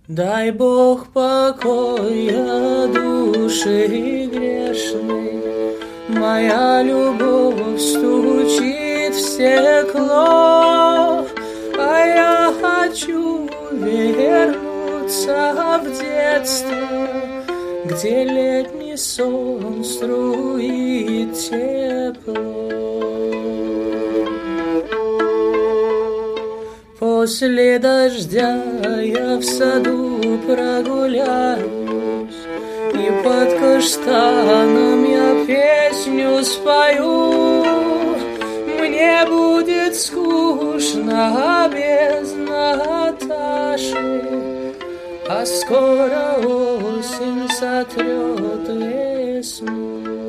Дай Бог покоя души грешной, моя любовь стучит в стекло, а я хочу вернуться в детство, где летний сон струит тепло. После дождя я в саду прогуляюсь, и под каштаном я песню спою. Мне будет скучно без Наташи, а скоро осень сотрет весну.